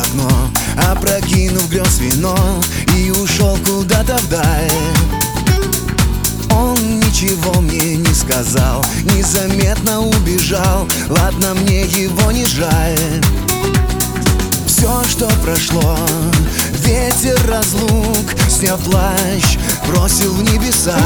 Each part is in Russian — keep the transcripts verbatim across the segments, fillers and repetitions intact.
окно, опрокинув грез вино, и ушел куда-то вдаль. Он ничего мне не сказал, незаметно убежал. Ладно, мне его не жаль. Все, что прошло, ветер разлук, сняв плащ, бросил в небеса.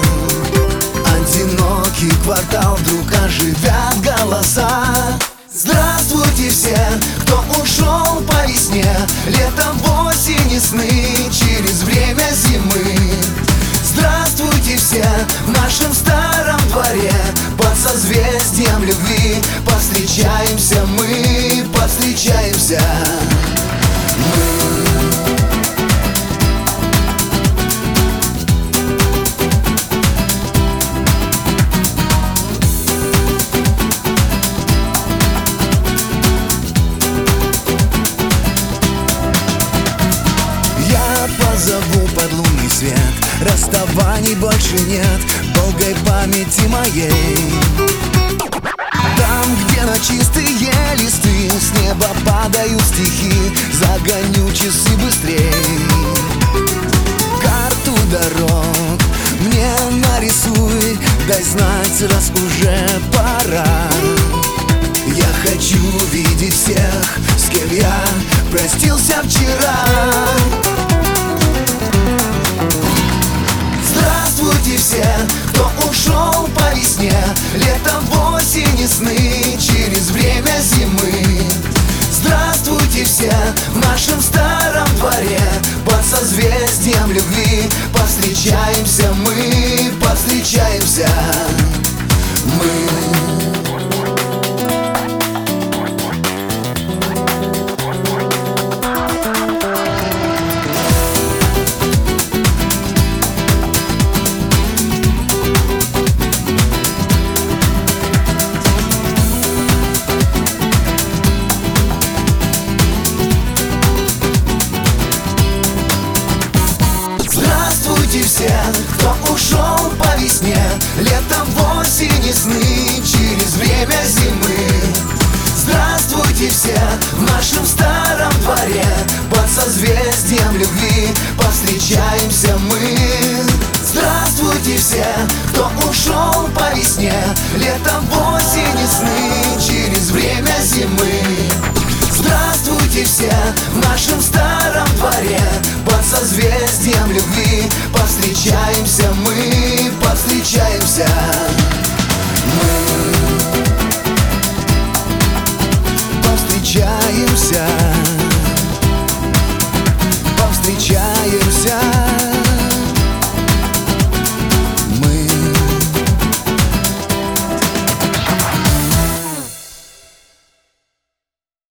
Одинокий квартал, вдруг оживят голоса. Здравствуйте все, кто ушел по весне, летом в осени сны, через время зимы. Здравствуйте все в нашем старом дворе, под созвездием любви. Повстречаемся мы, повстречаемся мы. Позову под лунный свет, расставаний больше нет, долгой памяти моей. Там, где на чистые листы с неба падают стихи, загоню часы быстрей. Карту дорог мне нарисуй, дай знать, раз уже пора. Я хочу видеть всех, с кем я простился вчера. Здравствуйте все, кто ушел по весне, летом в осени сны, через время зимы. Здравствуйте все в нашем старом дворе, под созвездием любви. Повстречаемся мы, повстречаемся мы. Здравствуйте все, кто ушел по весне, летом в осени сны, через время зимы. Здравствуйте все в нашем старом дворе, под созвездием любви. Повстречаемся мы. Здравствуйте все, кто ушел по весне, летом в осени сны, через время зимы. Здравствуйте все в нашем старом дворе, под созвездием любви. Повстречаемся мы, повстречаемся.